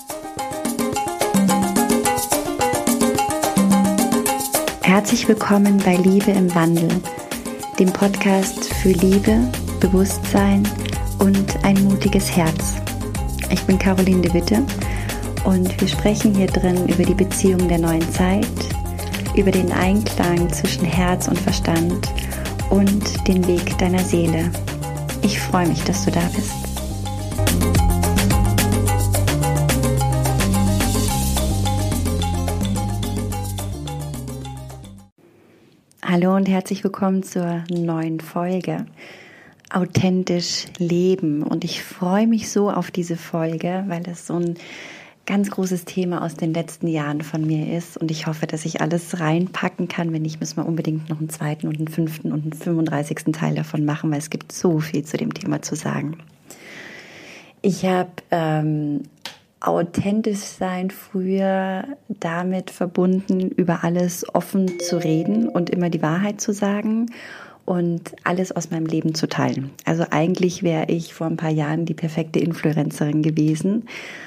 Herzlich willkommen bei Liebe im Wandel, dem Podcast für Liebe, Bewusstsein und ein mutiges Herz. Ich bin Caroline de Witte und wir sprechen hier drin über die Beziehung der neuen Zeit, über den Einklang zwischen Herz und Verstand und den Weg deiner Seele. Ich freue mich, dass du da bist. Hallo und herzlich willkommen zur neuen Folge Authentisch Leben. Und ich freue mich so auf diese Folge, weil das so ein ganz großes Thema aus den letzten Jahren von mir ist. Und ich hoffe, dass ich alles reinpacken kann. Wenn nicht, müssen wir unbedingt noch einen zweiten und einen fünften und einen 35. Teil davon machen, weil es gibt so viel zu dem Thema zu sagen. Ich habe authentisch sein früher damit verbunden, über alles offen zu reden und immer die Wahrheit zu sagen und alles aus meinem Leben zu teilen. Also eigentlich wäre ich vor ein paar Jahren die perfekte Influencerin gewesen.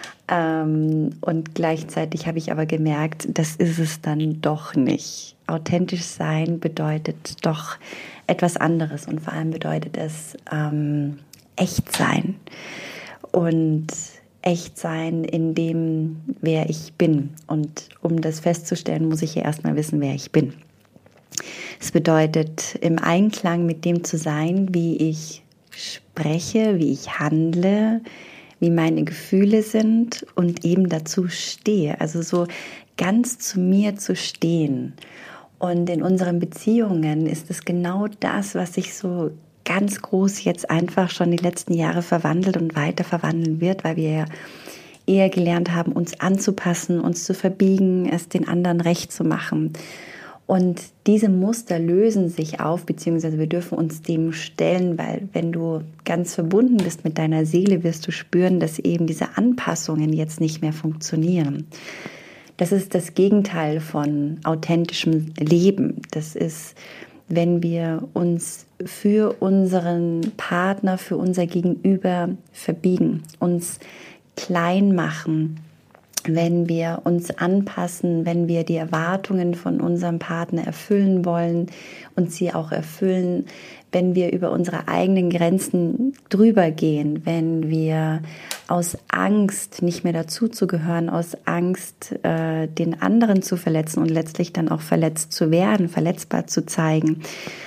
Und gleichzeitig habe ich aber gemerkt, das ist es dann doch nicht. Authentisch sein bedeutet doch etwas anderes und vor allem bedeutet es echt sein. Und echt sein in dem, wer ich bin. Und um das festzustellen, muss ich ja erstmal wissen, wer ich bin. Es bedeutet, im Einklang mit dem zu sein, wie ich spreche, wie ich handle, wie meine Gefühle sind und eben dazu stehe. Also so ganz zu mir zu stehen. Und in unseren Beziehungen ist es genau das, was sich so ganz groß jetzt einfach schon die letzten Jahre verwandelt und weiter verwandeln wird, weil wir ja eher gelernt haben, uns anzupassen, uns zu verbiegen, es den anderen recht zu machen. Und diese Muster lösen sich auf, beziehungsweise wir dürfen uns dem stellen, weil wenn du ganz verbunden bist mit deiner Seele, wirst du spüren, dass eben diese Anpassungen jetzt nicht mehr funktionieren. Das ist das Gegenteil von authentischem Leben. Das ist, wenn wir uns für unseren Partner, für unser Gegenüber verbiegen, uns klein machen, wenn wir uns anpassen, wenn wir die Erwartungen von unserem Partner erfüllen wollen und sie auch erfüllen, wenn wir über unsere eigenen Grenzen drüber gehen, wenn wir aus Angst, nicht mehr dazuzugehören, aus Angst, den anderen zu verletzen und letztlich dann auch verletzt zu werden, verletzbar zu zeigen.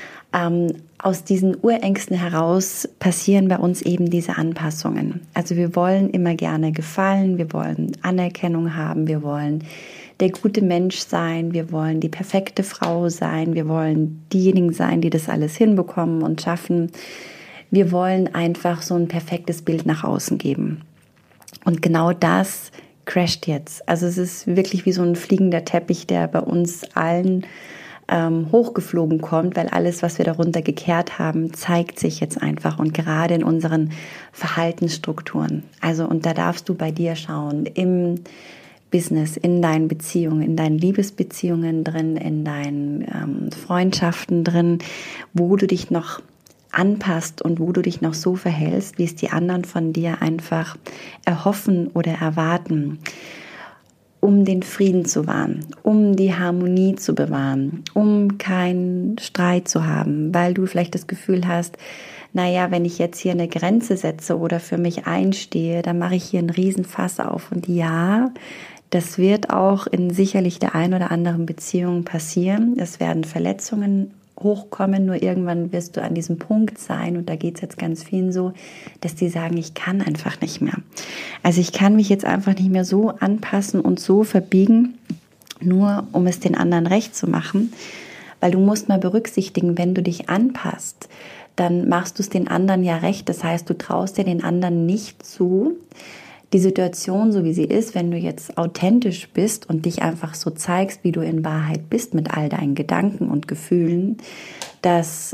Aus diesen Urängsten heraus passieren bei uns eben diese Anpassungen. Also wir wollen immer gerne gefallen, wir wollen Anerkennung haben, wir wollen der gute Mensch sein, wir wollen die perfekte Frau sein, wir wollen diejenigen sein, die das alles hinbekommen und schaffen. Wir wollen einfach so ein perfektes Bild nach außen geben. Und genau das crasht jetzt. Also es ist wirklich wie so ein fliegender Teppich, der bei uns allen hochgeflogen kommt, weil alles, was wir darunter gekehrt haben, zeigt sich jetzt einfach und gerade in unseren Verhaltensstrukturen. Also und da darfst du bei dir schauen, im Business, in deinen Beziehungen, in deinen Liebesbeziehungen drin, in deinen Freundschaften drin, wo du dich noch anpasst und wo du dich noch so verhältst, wie es die anderen von dir einfach erhoffen oder erwarten, um den Frieden zu wahren, um die Harmonie zu bewahren, um keinen Streit zu haben, weil du vielleicht das Gefühl hast, naja, wenn ich jetzt hier eine Grenze setze oder für mich einstehe, dann mache ich hier einen Riesenfass auf. Und ja, das wird auch in sicherlich der ein oder anderen Beziehung passieren. Es werden Verletzungen hochkommen, nur irgendwann wirst du an diesem Punkt sein und da geht es jetzt ganz vielen so, dass die sagen, ich kann einfach nicht mehr. Also ich kann mich jetzt einfach nicht mehr so anpassen und so verbiegen, nur um es den anderen recht zu machen, weil du musst mal berücksichtigen, wenn du dich anpasst, dann machst du es den anderen ja recht, das heißt, du traust dir den anderen nicht zu, die Situation, so wie sie ist, wenn du jetzt authentisch bist und dich einfach so zeigst, wie du in Wahrheit bist mit all deinen Gedanken und Gefühlen, dass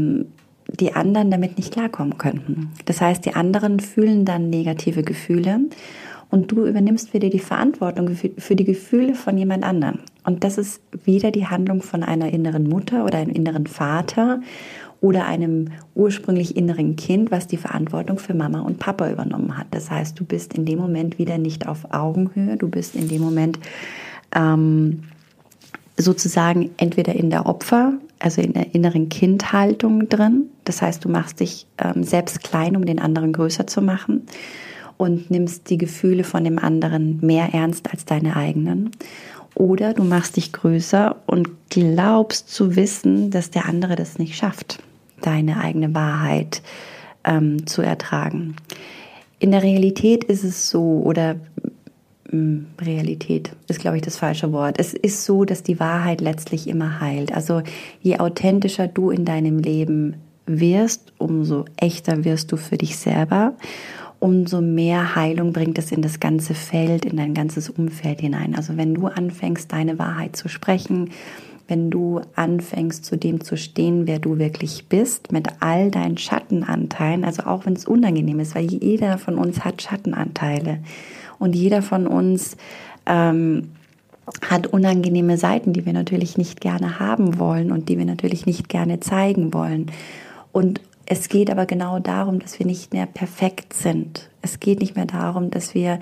die anderen damit nicht klarkommen könnten. Das heißt, die anderen fühlen dann negative Gefühle und du übernimmst wieder die Verantwortung für die Gefühle von jemand anderem. Und das ist wieder die Handlung von einer inneren Mutter oder einem inneren Vater oder einem ursprünglich inneren Kind, was die Verantwortung für Mama und Papa übernommen hat. Das heißt, du bist in dem Moment wieder nicht auf Augenhöhe, du bist in dem Moment sozusagen entweder in der also in der inneren Kindhaltung drin. Das heißt, du machst dich selbst klein, um den anderen größer zu machen und nimmst die Gefühle von dem anderen mehr ernst als deine eigenen. Oder du machst dich größer und glaubst zu wissen, dass der andere das nicht schafft, deine eigene Wahrheit zu ertragen. In der Realität ist es so, oder Realität ist, glaube ich, das falsche Wort. Es ist so, dass die Wahrheit letztlich immer heilt. Also je authentischer du in deinem Leben wirst, umso echter wirst du für dich selber, umso mehr Heilung bringt es in das ganze Feld, in dein ganzes Umfeld hinein. Also wenn du anfängst, deine Wahrheit zu sprechen, wenn du anfängst, zu dem zu stehen, wer du wirklich bist, mit all deinen Schattenanteilen, also auch wenn es unangenehm ist, weil jeder von uns hat Schattenanteile. Und jeder von uns hat unangenehme Seiten, die wir natürlich nicht gerne haben wollen und die wir natürlich nicht gerne zeigen wollen. Und es geht aber genau darum, dass wir nicht mehr perfekt sind. Es geht nicht mehr darum, dass wir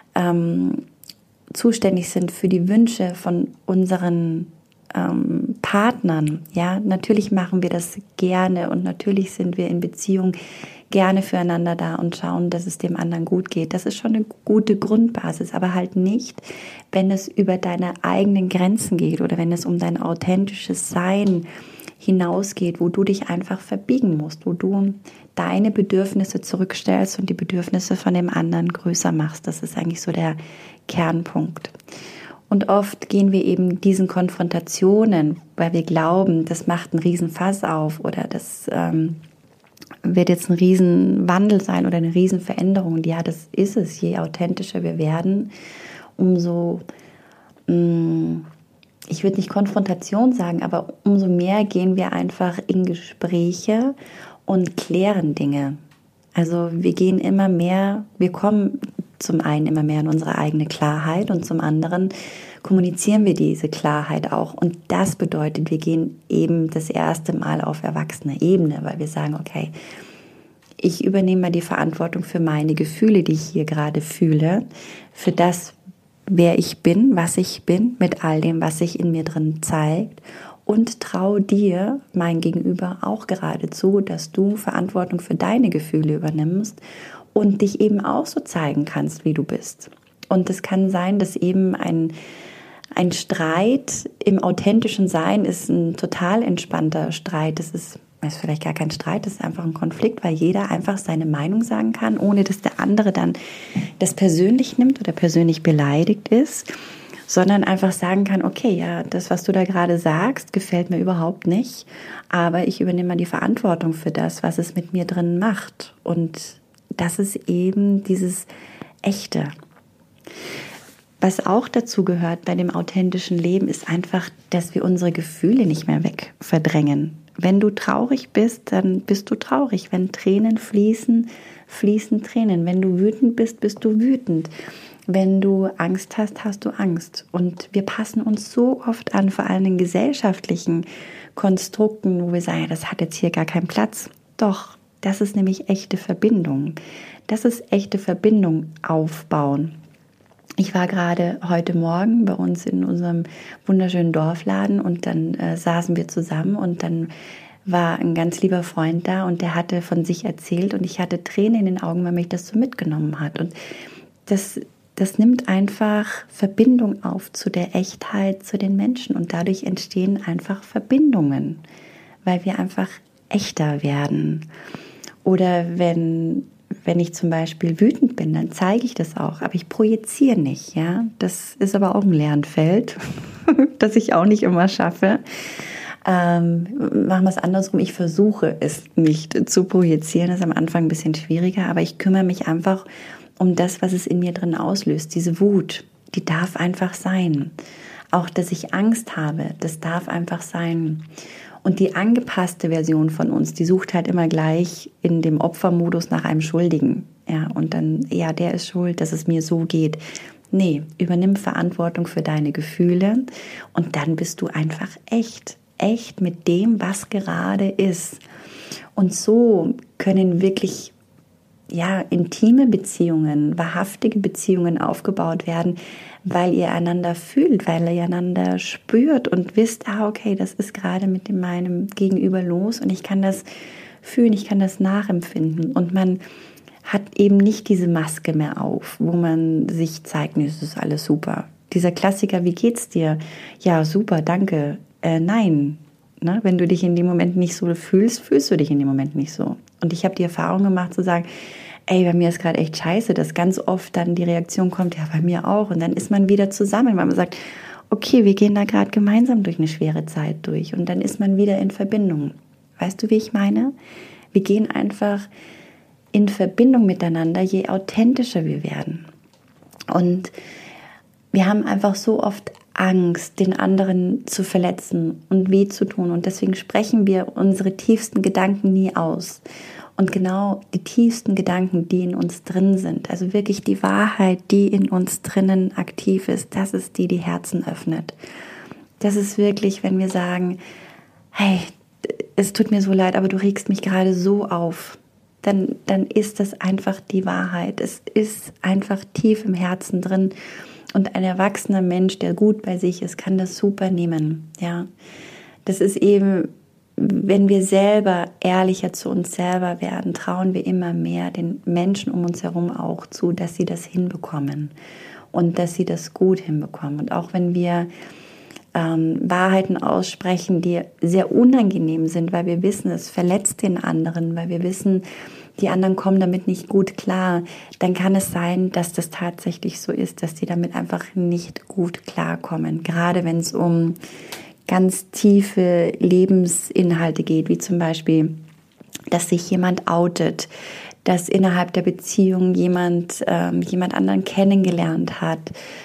zuständig sind für die Wünsche von unseren Partnern. Ja, natürlich machen wir das gerne und natürlich sind wir in Beziehung gerne füreinander da und schauen, dass es dem anderen gut geht. Das ist schon eine gute Grundbasis, aber halt nicht, wenn es über deine eigenen Grenzen geht oder wenn es um dein authentisches Sein hinausgeht, wo du dich einfach verbiegen musst, wo du deine Bedürfnisse zurückstellst und die Bedürfnisse von dem anderen größer machst. Das ist eigentlich so der Kernpunkt. Und oft gehen wir eben diesen Konfrontationen, weil wir glauben, das macht einen riesen Fass auf oder das wird jetzt ein Riesenwandel sein oder eine Riesenveränderung. Ja, das ist es. Je authentischer wir werden, umso, ich würde nicht Konfrontation sagen, aber umso mehr gehen wir einfach in Gespräche und klären Dinge. Also wir kommen zum einen immer mehr in unsere eigene Klarheit und zum anderen kommunizieren wir diese Klarheit auch. Und das bedeutet, wir gehen eben das erste Mal auf erwachsener Ebene, weil wir sagen, okay, ich übernehme mal die Verantwortung für meine Gefühle, die ich hier gerade fühle, für das, wer ich bin, was ich bin, mit all dem, was sich in mir drin zeigt und traue dir, mein Gegenüber, auch gerade zu, dass du Verantwortung für deine Gefühle übernimmst und dich eben auch so zeigen kannst, wie du bist. Und es kann sein, dass eben ein Streit im authentischen Sein ist ein total entspannter Streit. Es ist vielleicht gar kein Streit, es ist einfach ein Konflikt, weil jeder einfach seine Meinung sagen kann, ohne dass der andere dann das persönlich nimmt oder persönlich beleidigt ist, sondern einfach sagen kann, okay, ja, das, was du da gerade sagst, gefällt mir überhaupt nicht, aber ich übernehme mal die Verantwortung für das, was es mit mir drin macht. Und das ist eben dieses Echte. Was auch dazu gehört bei dem authentischen Leben, ist einfach, dass wir unsere Gefühle nicht mehr wegverdrängen. Wenn du traurig bist, dann bist du traurig. Wenn Tränen fließen, fließen Tränen. Wenn du wütend bist, bist du wütend. Wenn du Angst hast, hast du Angst. Und wir passen uns so oft an, vor allem in gesellschaftlichen Konstrukten, wo wir sagen, das hat jetzt hier gar keinen Platz. Doch, das ist nämlich echte Verbindung. Das ist echte Verbindung aufbauen. Ich war gerade heute Morgen bei uns in unserem wunderschönen Dorfladen und dann saßen wir zusammen und dann war ein ganz lieber Freund da und der hatte von sich erzählt und ich hatte Tränen in den Augen, weil mich das so mitgenommen hat. Und das nimmt einfach Verbindung auf zu der Echtheit, zu den Menschen und dadurch entstehen einfach Verbindungen, weil wir einfach echter werden. Oder wenn ich zum Beispiel wütend bin, dann zeige ich das auch, aber ich projiziere nicht. Ja? Das ist aber auch ein Lernfeld, das ich auch nicht immer schaffe. Machen wir es andersrum, ich versuche es nicht zu projizieren, das ist am Anfang ein bisschen schwieriger, aber ich kümmere mich einfach um das, was es in mir drin auslöst. Diese Wut, die darf einfach sein. Auch, dass ich Angst habe, das darf einfach sein. Und die angepasste Version von uns, die sucht halt immer gleich in dem Opfermodus nach einem Schuldigen. Ja, und dann, ja, der ist schuld, dass es mir so geht. Nee, übernimm Verantwortung für deine Gefühle und dann bist du einfach echt. echt mit dem, was gerade ist. Und so können wirklich intime Beziehungen, wahrhaftige Beziehungen aufgebaut werden, weil ihr einander fühlt, weil ihr einander spürt und wisst, okay, das ist gerade mit meinem Gegenüber los und ich kann das fühlen, ich kann das nachempfinden. Und man hat eben nicht diese Maske mehr auf, wo man sich zeigt, nee, es ist alles super. Dieser Klassiker, wie geht's dir? Ja, super, danke. Nein. Ne? Wenn du dich in dem Moment nicht so fühlst, fühlst du dich in dem Moment nicht so. Und ich habe die Erfahrung gemacht zu sagen, ey, bei mir ist gerade echt scheiße, dass ganz oft dann die Reaktion kommt, ja, bei mir auch. Und dann ist man wieder zusammen, weil man sagt, okay, wir gehen da gerade gemeinsam durch eine schwere Zeit durch. Und dann ist man wieder in Verbindung. Weißt du, wie ich meine? Wir gehen einfach in Verbindung miteinander, je authentischer wir werden. Und wir haben einfach so oft Angst, den anderen zu verletzen und weh zu tun. Und deswegen sprechen wir unsere tiefsten Gedanken nie aus. Und genau die tiefsten Gedanken, die in uns drin sind, also wirklich die Wahrheit, die in uns drinnen aktiv ist, das ist die Herzen öffnet. Das ist wirklich, wenn wir sagen, hey, es tut mir so leid, aber du regst mich gerade so auf. Dann ist das einfach die Wahrheit. Es ist einfach tief im Herzen drin. Und ein erwachsener Mensch, der gut bei sich ist, kann das super nehmen. Ja, das ist eben, wenn wir selber ehrlicher zu uns selber werden, trauen wir immer mehr den Menschen um uns herum auch zu, dass sie das hinbekommen und dass sie das gut hinbekommen. Und auch wenn wir Wahrheiten aussprechen, die sehr unangenehm sind, weil wir wissen, es verletzt den anderen, weil wir wissen, die anderen kommen damit nicht gut klar, dann kann es sein, dass das tatsächlich so ist, dass die damit einfach nicht gut klarkommen. Gerade wenn es um ganz tiefe Lebensinhalte geht, wie zum Beispiel, dass sich jemand outet, dass innerhalb der Beziehung jemand anderen kennengelernt hat,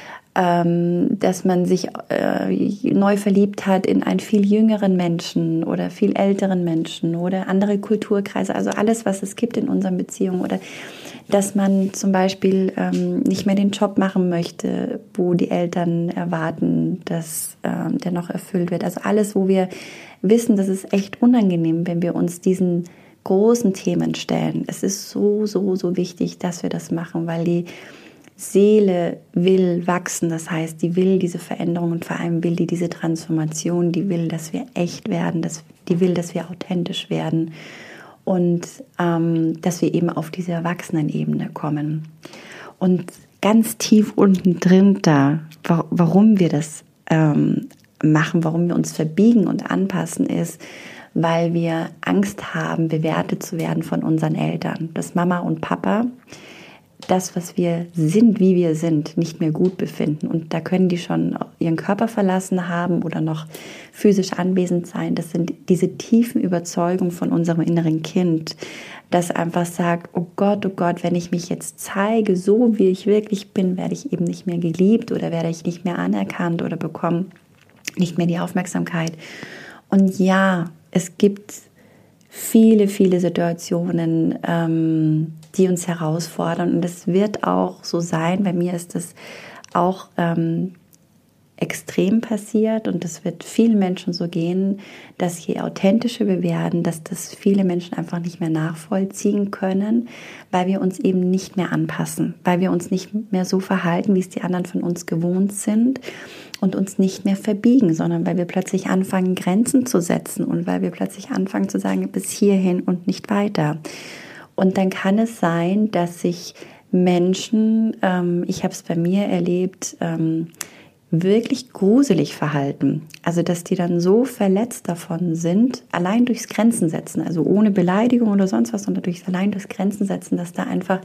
dass man sich neu verliebt hat in einen viel jüngeren Menschen oder viel älteren Menschen oder andere Kulturkreise, also alles, was es gibt in unseren Beziehungen, oder dass man zum Beispiel nicht mehr den Job machen möchte, wo die Eltern erwarten, dass der noch erfüllt wird. Also alles, wo wir wissen, das ist echt unangenehm, wenn wir uns diesen großen Themen stellen. Es ist so, so, so wichtig, dass wir das machen, weil die Seele will wachsen, das heißt, die will diese Veränderung und vor allem will die diese Transformation, die will, dass wir echt werden, die will, dass wir authentisch werden und dass wir eben auf diese Erwachsenenebene kommen. Und ganz tief unten drin da, warum wir das machen, warum wir uns verbiegen und anpassen, ist, weil wir Angst haben, bewertet zu werden von unseren Eltern, dass Mama und Papa das, was wir sind, wie wir sind, nicht mehr gut befinden. Und da können die schon ihren Körper verlassen haben oder noch physisch anwesend sein. Das sind diese tiefen Überzeugungen von unserem inneren Kind, das einfach sagt, oh Gott, wenn ich mich jetzt zeige, so wie ich wirklich bin, werde ich eben nicht mehr geliebt oder werde ich nicht mehr anerkannt oder bekomme nicht mehr die Aufmerksamkeit. Und ja, es gibt viele, viele Situationen, die uns herausfordern. Und es wird auch so sein, bei mir ist das auch extrem passiert und es wird vielen Menschen so gehen, dass je authentischer wir werden, dass das viele Menschen einfach nicht mehr nachvollziehen können, weil wir uns eben nicht mehr anpassen, weil wir uns nicht mehr so verhalten, wie es die anderen von uns gewohnt sind und uns nicht mehr verbiegen, sondern weil wir plötzlich anfangen, Grenzen zu setzen und weil wir plötzlich anfangen zu sagen, bis hierhin und nicht weiter. Und dann kann es sein, dass sich Menschen, ich habe es bei mir erlebt, wirklich gruselig verhalten. Also dass die dann so verletzt davon sind, allein durchs Grenzen setzen, also ohne Beleidigung oder sonst was, sondern allein durchs Grenzen setzen, dass da einfach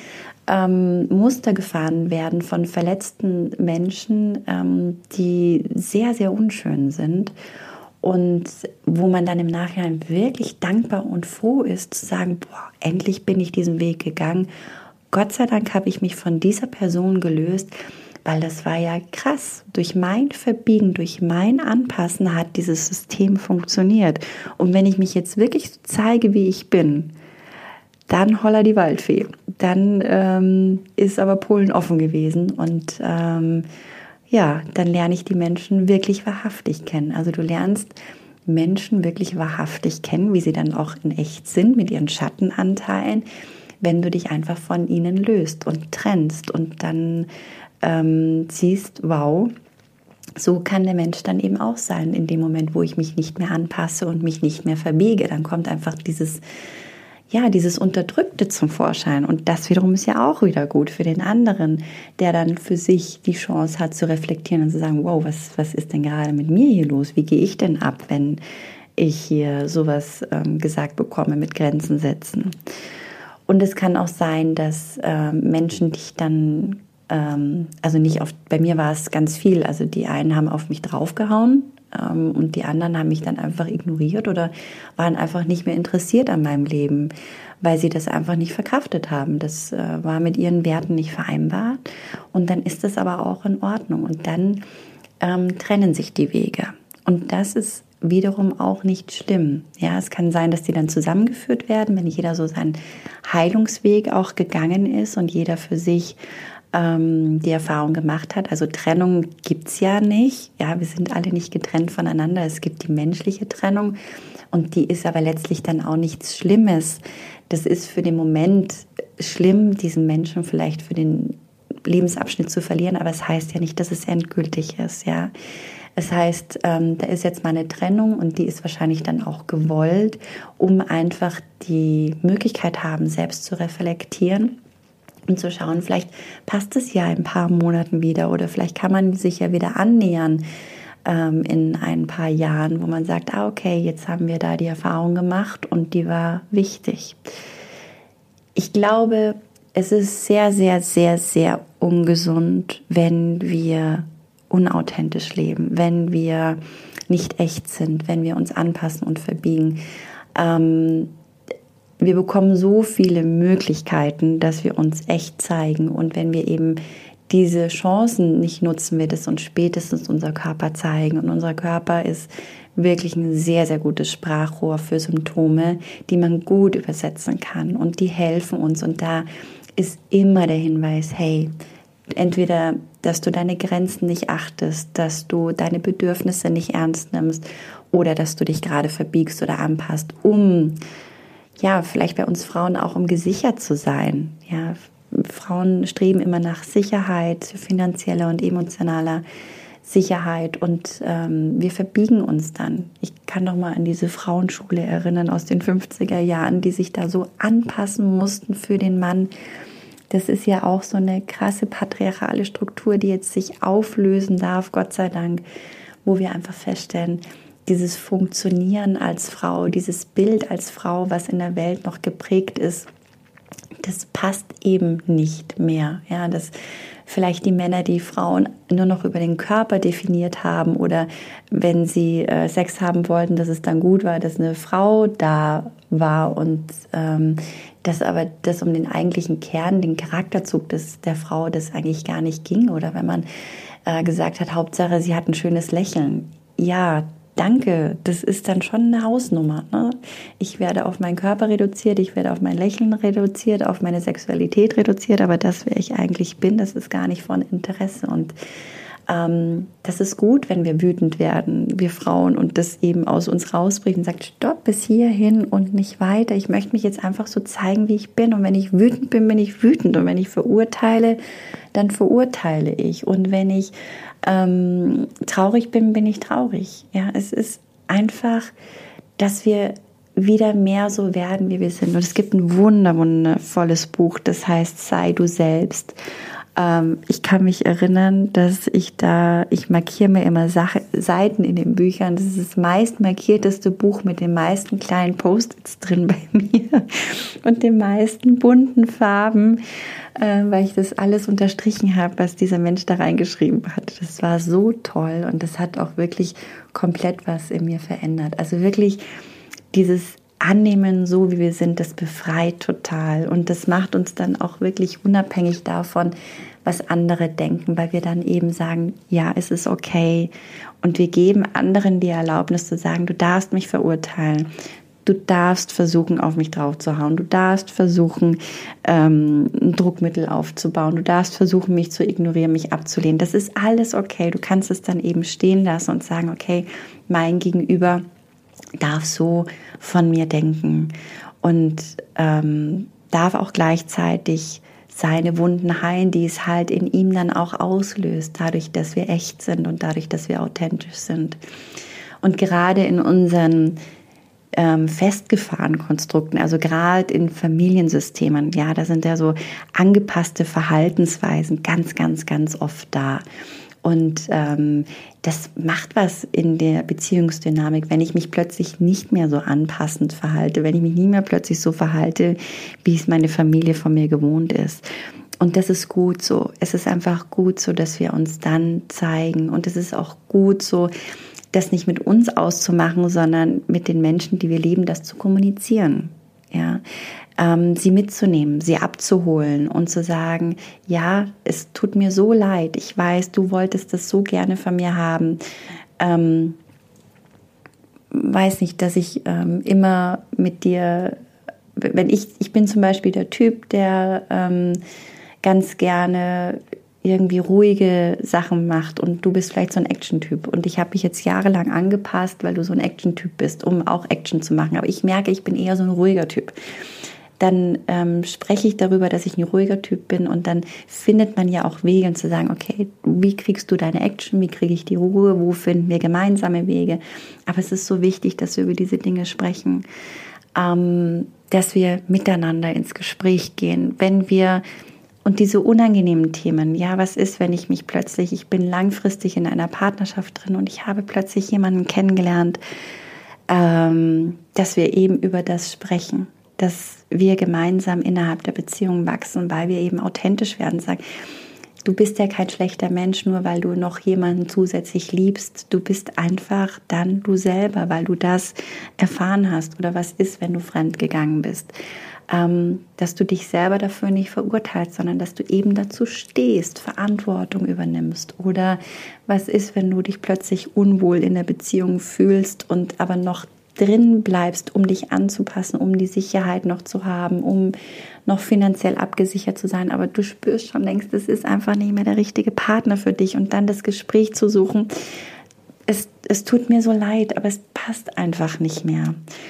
Muster gefahren werden von verletzten Menschen, die sehr, sehr unschön sind. Und wo man dann im Nachhinein wirklich dankbar und froh ist, zu sagen, boah, endlich bin ich diesen Weg gegangen. Gott sei Dank habe ich mich von dieser Person gelöst, weil das war ja krass. Durch mein Verbiegen, durch mein Anpassen hat dieses System funktioniert. Und wenn ich mich jetzt wirklich so zeige, wie ich bin, dann holla die Waldfee. Dann ist aber Polen offen gewesen und dann lerne ich die Menschen wirklich wahrhaftig kennen. Also du lernst Menschen wirklich wahrhaftig kennen, wie sie dann auch in echt sind, mit ihren Schattenanteilen, wenn du dich einfach von ihnen löst und trennst und dann siehst, wow, so kann der Mensch dann eben auch sein, in dem Moment, wo ich mich nicht mehr anpasse und mich nicht mehr verbiege. Dann kommt einfach dieses Unterdrückte zum Vorschein. Und das wiederum ist ja auch wieder gut für den anderen, der dann für sich die Chance hat zu reflektieren und zu sagen, wow, was ist denn gerade mit mir hier los? Wie gehe ich denn ab, wenn ich hier sowas gesagt bekomme mit Grenzen setzen? Und es kann auch sein, dass Menschen dich dann also nicht auf, bei mir war es ganz viel, also die einen haben auf mich draufgehauen und die anderen haben mich dann einfach ignoriert oder waren einfach nicht mehr interessiert an meinem Leben, weil sie das einfach nicht verkraftet haben. Das war mit ihren Werten nicht vereinbar und dann ist das aber auch in Ordnung und dann trennen sich die Wege und das ist wiederum auch nicht schlimm. Ja, es kann sein, dass die dann zusammengeführt werden, wenn jeder so seinen Heilungsweg auch gegangen ist und jeder für sich die Erfahrung gemacht hat. Also Trennung gibt es ja nicht. Ja, wir sind alle nicht getrennt voneinander. Es gibt die menschliche Trennung und die ist aber letztlich dann auch nichts Schlimmes. Das ist für den Moment schlimm, diesen Menschen vielleicht für den Lebensabschnitt zu verlieren, aber es heißt ja nicht, dass es endgültig ist. Ja, es heißt, da ist jetzt mal eine Trennung und die ist wahrscheinlich dann auch gewollt, um einfach die Möglichkeit haben, selbst zu reflektieren und zu schauen, vielleicht passt es ja in ein paar Monaten wieder oder vielleicht kann man sich ja wieder annähern in ein paar Jahren, wo man sagt, okay, jetzt haben wir da die Erfahrung gemacht und die war wichtig. Ich glaube, es ist sehr, sehr, sehr, sehr ungesund, wenn wir unauthentisch leben, wenn wir nicht echt sind, wenn wir uns anpassen und verbiegen. Wir bekommen so viele Möglichkeiten, dass wir uns echt zeigen. Und wenn wir eben diese Chancen nicht nutzen, wird es uns spätestens unser Körper zeigen. Und unser Körper ist wirklich ein sehr, sehr gutes Sprachrohr für Symptome, die man gut übersetzen kann. Und die helfen uns. Und da ist immer der Hinweis, hey, entweder, dass du deine Grenzen nicht achtest, dass du deine Bedürfnisse nicht ernst nimmst oder dass du dich gerade verbiegst oder anpasst, vielleicht bei uns Frauen auch, um gesichert zu sein. Ja, Frauen streben immer nach Sicherheit, finanzieller und emotionaler Sicherheit und wir verbiegen uns dann. Ich kann noch mal an diese Frauenschule erinnern aus den 50er Jahren, die sich da so anpassen mussten für den Mann. Das ist ja auch so eine krasse patriarchale Struktur, die jetzt sich auflösen darf, Gott sei Dank, wo wir einfach feststellen, dieses Funktionieren als Frau, dieses Bild als Frau, was in der Welt noch geprägt ist, das passt eben nicht mehr. Ja, dass vielleicht die Männer, die Frauen nur noch über den Körper definiert haben oder wenn sie Sex haben wollten, dass es dann gut war, dass eine Frau da war und dass aber das um den eigentlichen Kern, den Charakterzug der Frau, das eigentlich gar nicht ging. Oder wenn man gesagt hat, Hauptsache, sie hat ein schönes Lächeln. Ja, danke, das ist dann schon eine Hausnummer. Ne? Ich werde auf meinen Körper reduziert, ich werde auf mein Lächeln reduziert, auf meine Sexualität reduziert, aber das, wer ich eigentlich bin, das ist gar nicht von Interesse. Und das ist gut, wenn wir wütend werden, wir Frauen, und das eben aus uns rausbricht und sagt, stopp, bis hierhin und nicht weiter. Ich möchte mich jetzt einfach so zeigen, wie ich bin. Und wenn ich wütend bin, bin ich wütend. Und wenn ich verurteile, dann verurteile ich. Und wenn ich traurig bin, bin ich traurig. Ja, es ist einfach, dass wir wieder mehr so werden, wie wir sind. Und es gibt ein wundervolles Buch, das heißt Sei du selbst. Ich kann mich erinnern, dass ich markiere mir immer Seiten in den Büchern. Das ist das meist markierteste Buch mit den meisten kleinen Post-its drin bei mir und den meisten bunten Farben, weil ich das alles unterstrichen habe, was dieser Mensch da reingeschrieben hat. Das war so toll und das hat auch wirklich komplett was in mir verändert. Also wirklich dieses Annehmen, so wie wir sind, das befreit total und das macht uns dann auch wirklich unabhängig davon, was andere denken, weil wir dann eben sagen, ja, es ist okay und wir geben anderen die Erlaubnis zu sagen, du darfst mich verurteilen, du darfst versuchen, auf mich drauf zu hauen, du darfst versuchen, ein Druckmittel aufzubauen, du darfst versuchen, mich zu ignorieren, mich abzulehnen, das ist alles okay, du kannst es dann eben stehen lassen und sagen, okay, mein Gegenüber darf so von mir denken und darf auch gleichzeitig seine Wunden heilen, die es halt in ihm dann auch auslöst, dadurch, dass wir echt sind und dadurch, dass wir authentisch sind. Und gerade in unseren festgefahrenen Konstrukten, also gerade in Familiensystemen, ja, da sind ja so angepasste Verhaltensweisen ganz, ganz, ganz oft da. Und das macht was in der Beziehungsdynamik, wenn ich mich plötzlich nicht mehr so anpassend verhalte, wenn ich mich nicht mehr plötzlich so verhalte, wie es meine Familie von mir gewohnt ist. Und das ist gut so. Es ist einfach gut so, dass wir uns dann zeigen. Und es ist auch gut so, das nicht mit uns auszumachen, sondern mit den Menschen, die wir lieben, das zu kommunizieren. Ja, sie mitzunehmen, sie abzuholen und zu sagen, ja, es tut mir so leid, ich weiß, du wolltest das so gerne von mir haben. Weiß nicht, dass ich immer mit dir, wenn ich bin zum Beispiel der Typ, der ganz gerne irgendwie ruhige Sachen macht und du bist vielleicht so ein Action-Typ und ich habe mich jetzt jahrelang angepasst, weil du so ein Action-Typ bist, um auch Action zu machen, aber ich merke, ich bin eher so ein ruhiger Typ. Dann spreche ich darüber, dass ich ein ruhiger Typ bin und dann findet man ja auch Wege zu sagen, okay, wie kriegst du deine Action, wie kriege ich die Ruhe, wo finden wir gemeinsame Wege, aber es ist so wichtig, dass wir über diese Dinge sprechen, dass wir miteinander ins Gespräch gehen, wenn wir und diese unangenehmen Themen, ja, was ist, wenn ich bin langfristig in einer Partnerschaft drin und ich habe plötzlich jemanden kennengelernt, dass wir eben über das sprechen, dass wir gemeinsam innerhalb der Beziehung wachsen, weil wir eben authentisch werden, sagen, du bist ja kein schlechter Mensch, nur weil du noch jemanden zusätzlich liebst, du bist einfach dann du selber, weil du das erfahren hast oder was ist, wenn du fremdgegangen bist. Dass du dich selber dafür nicht verurteilst, sondern dass du eben dazu stehst, Verantwortung übernimmst. Oder was ist, wenn du dich plötzlich unwohl in der Beziehung fühlst und aber noch drin bleibst, um dich anzupassen, um die Sicherheit noch zu haben, um noch finanziell abgesichert zu sein, aber du spürst schon längst, das ist einfach nicht mehr der richtige Partner für dich und dann das Gespräch zu suchen. Es tut mir so leid, aber es passt einfach nicht mehr.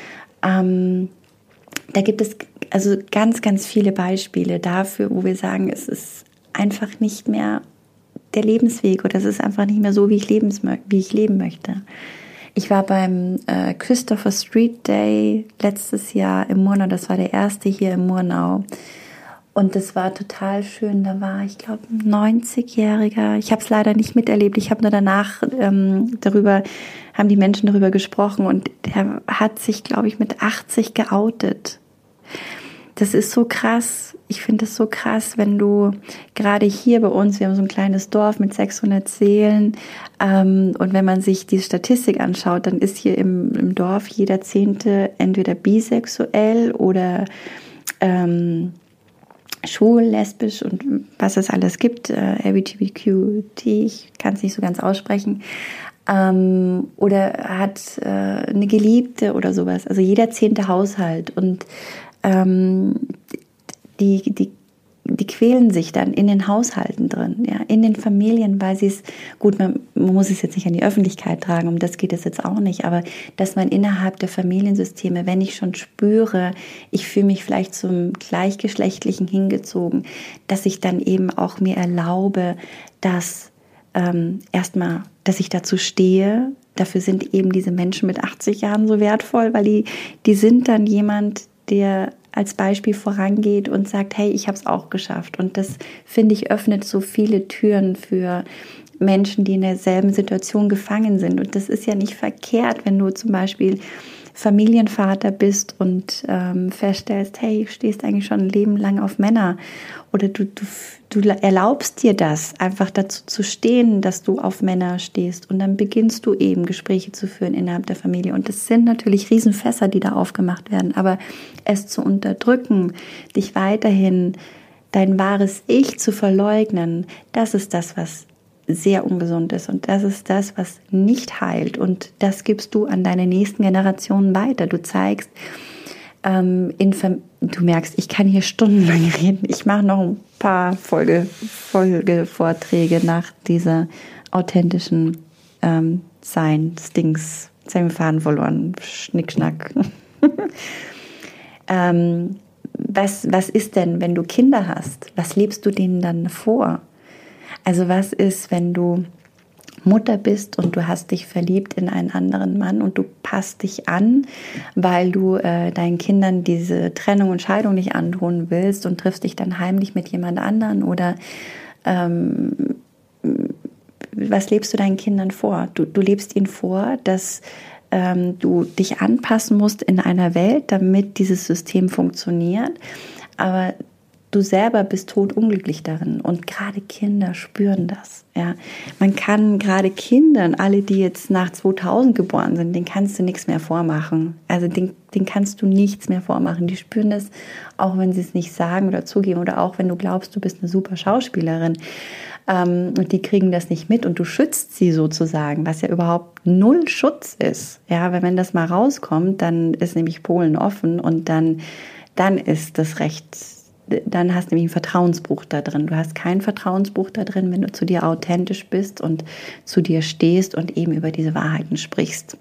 Da gibt es also ganz, ganz viele Beispiele dafür, wo wir sagen, es ist einfach nicht mehr der Lebensweg oder es ist einfach nicht mehr so, wie ich leben möchte. Ich war beim Christopher Street Day letztes Jahr im Murnau, das war der erste hier im Murnau. Und das war total schön, da war, ich glaube, ein 90-Jähriger. Ich habe es leider nicht miterlebt, ich habe nur danach haben die Menschen darüber gesprochen und der hat sich, glaube ich, mit 80 geoutet. Das ist so krass. Ich finde es so krass, wenn du gerade hier bei uns, wir haben so ein kleines Dorf mit 600 Seelen und wenn man sich die Statistik anschaut, dann ist hier im Dorf jeder 10. entweder bisexuell oder schwul, lesbisch und was es alles gibt, LGBTQT, ich kann es nicht so ganz aussprechen, oder hat eine Geliebte oder sowas. Also jeder 10. Haushalt und die quälen sich dann in den Haushalten drin, ja, in den Familien, weil sie es, gut, man muss es jetzt nicht an die Öffentlichkeit tragen, um das geht es jetzt auch nicht, aber dass man innerhalb der Familiensysteme, wenn ich schon spüre, ich fühle mich vielleicht zum Gleichgeschlechtlichen hingezogen, dass ich dann eben auch mir erlaube, dass erstmal, dass ich dazu stehe. Dafür sind eben diese Menschen mit 80 Jahren so wertvoll, weil die sind dann jemand, der als Beispiel vorangeht und sagt, hey, ich habe es auch geschafft. Und das, finde ich, öffnet so viele Türen für Menschen, die in derselben Situation gefangen sind. Und das ist ja nicht verkehrt, wenn du zum Beispiel Familienvater bist und feststellst, hey, du stehst eigentlich schon ein Leben lang auf Männer. Oder du erlaubst dir das, einfach dazu zu stehen, dass du auf Männer stehst. Und dann beginnst du eben Gespräche zu führen innerhalb der Familie. Und das sind natürlich Riesenfässer, die da aufgemacht werden. Aber es zu unterdrücken, dich weiterhin dein wahres Ich zu verleugnen, das ist das, was sehr ungesund ist. Und das ist das, was nicht heilt. Und das gibst du an deine nächsten Generationen weiter. Du zeigst, du merkst, ich kann hier stundenlang reden. Ich mache noch ein paar Folgevorträge nach dieser authentischen Sein-Stings Jetzt habe ich den Faden verloren. Schnickschnack. Was ist denn, wenn du Kinder hast? Was lebst du denen dann vor? Also was ist, wenn du Mutter bist und du hast dich verliebt in einen anderen Mann und du passt dich an, weil du deinen Kindern diese Trennung und Scheidung nicht antun willst und triffst dich dann heimlich mit jemand anderen? Oder was lebst du deinen Kindern vor? Du lebst ihnen vor, dass du dich anpassen musst in einer Welt, damit dieses System funktioniert, aber du selber bist totunglücklich darin und gerade Kinder spüren das. Ja. Man kann gerade Kindern, alle, die jetzt nach 2000 geboren sind, denen kannst du nichts mehr vormachen. Also den kannst du nichts mehr vormachen. Die spüren das, auch wenn sie es nicht sagen oder zugeben oder auch wenn du glaubst, du bist eine super Schauspielerin. Und die kriegen das nicht mit und du schützt sie sozusagen, was ja überhaupt null Schutz ist. Ja, weil wenn das mal rauskommt, dann ist nämlich Polen offen und dann ist das Recht. Dann hast du nämlich einen Vertrauensbruch da drin. Du hast keinen Vertrauensbruch da drin, wenn du zu dir authentisch bist und zu dir stehst und eben über diese Wahrheiten sprichst.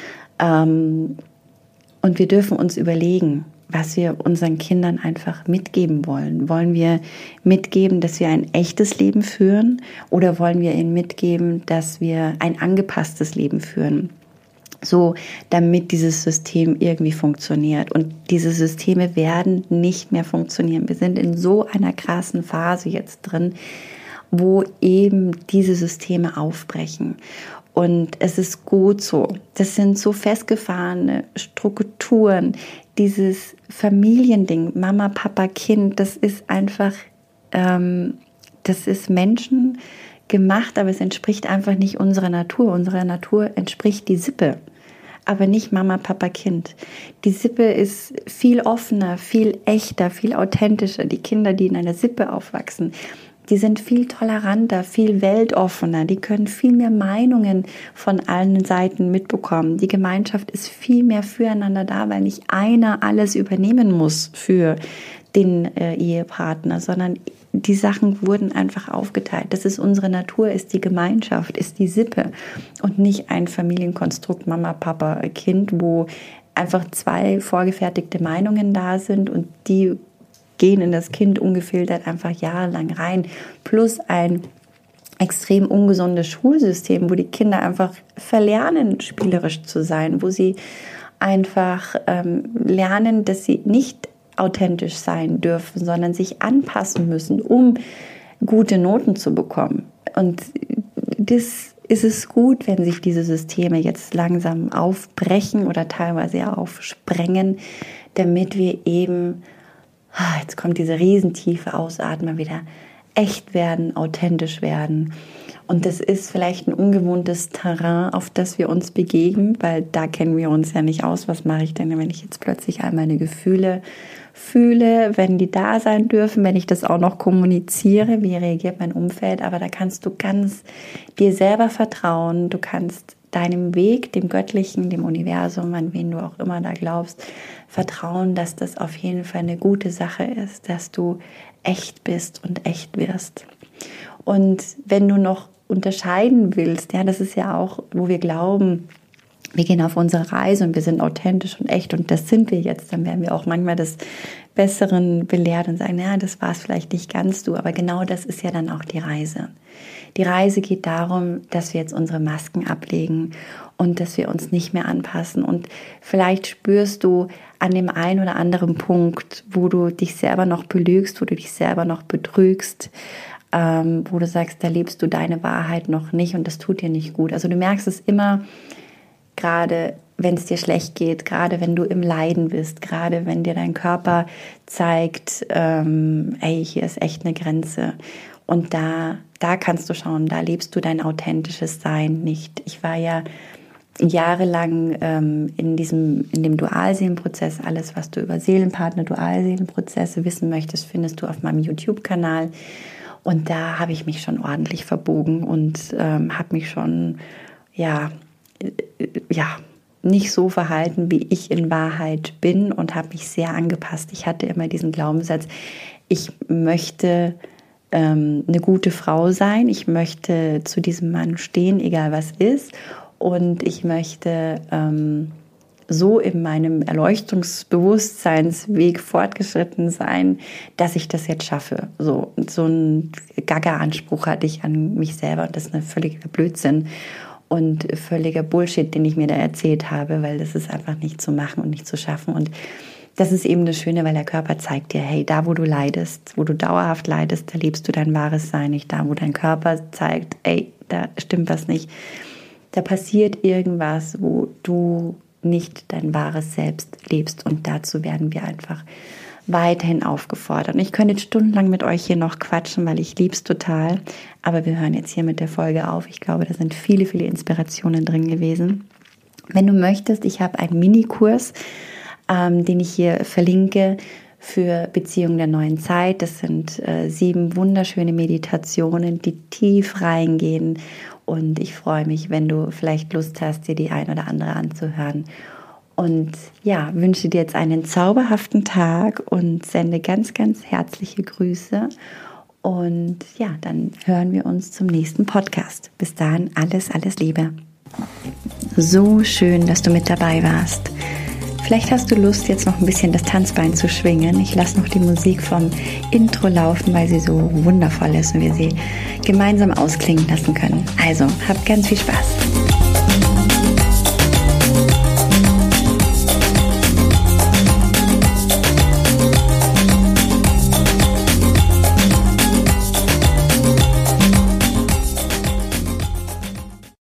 Und wir dürfen uns überlegen, was wir unseren Kindern einfach mitgeben wollen. Wollen wir mitgeben, dass wir ein echtes Leben führen oder wollen wir ihnen mitgeben, dass wir ein angepasstes Leben führen? So, damit dieses System irgendwie funktioniert. Und diese Systeme werden nicht mehr funktionieren. Wir sind in so einer krassen Phase jetzt drin, wo eben diese Systeme aufbrechen. Und es ist gut so. Das sind so festgefahrene Strukturen. Dieses Familiending, Mama, Papa, Kind, das ist einfach, das ist Menschen gemacht, aber es entspricht einfach nicht unserer Natur. Unserer Natur entspricht die Sippe, aber nicht Mama, Papa, Kind. Die Sippe ist viel offener, viel echter, viel authentischer. Die Kinder, die in einer Sippe aufwachsen, die sind viel toleranter, viel weltoffener. Die können viel mehr Meinungen von allen Seiten mitbekommen. Die Gemeinschaft ist viel mehr füreinander da, weil nicht einer alles übernehmen muss für den Ehepartner, sondern die Sachen wurden einfach aufgeteilt. Das ist unsere Natur, ist die Gemeinschaft, ist die Sippe und nicht ein Familienkonstrukt Mama, Papa, Kind, wo einfach zwei vorgefertigte Meinungen da sind und die gehen in das Kind ungefiltert einfach jahrelang rein. Plus ein extrem ungesundes Schulsystem, wo die Kinder einfach verlernen, spielerisch zu sein, wo sie einfach lernen, dass sie nicht authentisch sein dürfen, sondern sich anpassen müssen, um gute Noten zu bekommen. Und das ist es gut, wenn sich diese Systeme jetzt langsam aufbrechen oder teilweise ja aufsprengen, damit wir eben, jetzt kommt diese riesentiefe Ausatmer wieder, echt werden, authentisch werden. Und das ist vielleicht ein ungewohntes Terrain, auf das wir uns begeben, weil da kennen wir uns ja nicht aus. Was mache ich denn, wenn ich jetzt plötzlich all meine Gefühle fühle, wenn die da sein dürfen, wenn ich das auch noch kommuniziere, wie reagiert mein Umfeld? Aber da kannst du ganz dir selber vertrauen. Du kannst deinem Weg, dem Göttlichen, dem Universum, an wen du auch immer da glaubst, vertrauen, dass das auf jeden Fall eine gute Sache ist, dass du echt bist und echt wirst. Und wenn du noch unterscheiden willst, ja, das ist ja auch, wo wir glauben, wir gehen auf unsere Reise und wir sind authentisch und echt und das sind wir jetzt, dann werden wir auch manchmal des Besseren belehrt und sagen, ja, das war es vielleicht nicht ganz du, aber genau das ist ja dann auch die Reise. Die Reise geht darum, dass wir jetzt unsere Masken ablegen und dass wir uns nicht mehr anpassen und vielleicht spürst du an dem einen oder anderen Punkt, wo du dich selber noch belügst, wo du dich selber noch betrügst, wo du sagst, da lebst du deine Wahrheit noch nicht und das tut dir nicht gut. Also du merkst es immer, gerade wenn es dir schlecht geht, gerade wenn du im Leiden bist, gerade wenn dir dein Körper zeigt, ey, hier ist echt eine Grenze. Und da kannst du schauen, da lebst du dein authentisches Sein nicht. Ich war ja jahrelang in dem Dualseelenprozess. Alles, was du über Seelenpartner, Dualseelenprozesse wissen möchtest, findest du auf meinem YouTube-Kanal. Und da habe ich mich schon ordentlich verbogen und habe mich schon, nicht so verhalten, wie ich in Wahrheit bin und habe mich sehr angepasst. Ich hatte immer diesen Glaubenssatz, ich möchte eine gute Frau sein, ich möchte zu diesem Mann stehen, egal was ist. und ich möchte so in meinem Erleuchtungsbewusstseinsweg fortgeschritten sein, dass ich das jetzt schaffe. So ein Gaga-Anspruch hatte ich an mich selber und das ist ein völliger Blödsinn und völliger Bullshit, den ich mir da erzählt habe, weil das ist einfach nicht zu machen und nicht zu schaffen. Und das ist eben das Schöne, weil der Körper zeigt dir, hey, da wo du leidest, wo du dauerhaft leidest, da lebst du dein wahres Sein nicht. Da wo dein Körper zeigt, ey, da stimmt was nicht, da passiert irgendwas, wo du nicht dein wahres Selbst lebst, und dazu werden wir einfach weiterhin aufgefordert. Und ich könnte jetzt stundenlang mit euch hier noch quatschen, weil ich lieb's total, aber wir hören jetzt hier mit der Folge auf. Ich glaube, da sind viele, viele Inspirationen drin gewesen. Wenn du möchtest, ich habe einen Minikurs, den ich hier verlinke für Beziehungen der neuen Zeit. Das sind 7 wunderschöne Meditationen, die tief reingehen. Und ich freue mich, wenn du vielleicht Lust hast, dir die ein oder andere anzuhören. Und ja, wünsche dir jetzt einen zauberhaften Tag und sende ganz, ganz herzliche Grüße. Und ja, dann hören wir uns zum nächsten Podcast. Bis dahin, alles, alles Liebe. So schön, dass du mit dabei warst. Vielleicht hast du Lust, jetzt noch ein bisschen das Tanzbein zu schwingen. Ich lasse noch die Musik vom Intro laufen, weil sie so wundervoll ist und wir sie gemeinsam ausklingen lassen können. Also, habt ganz viel Spaß.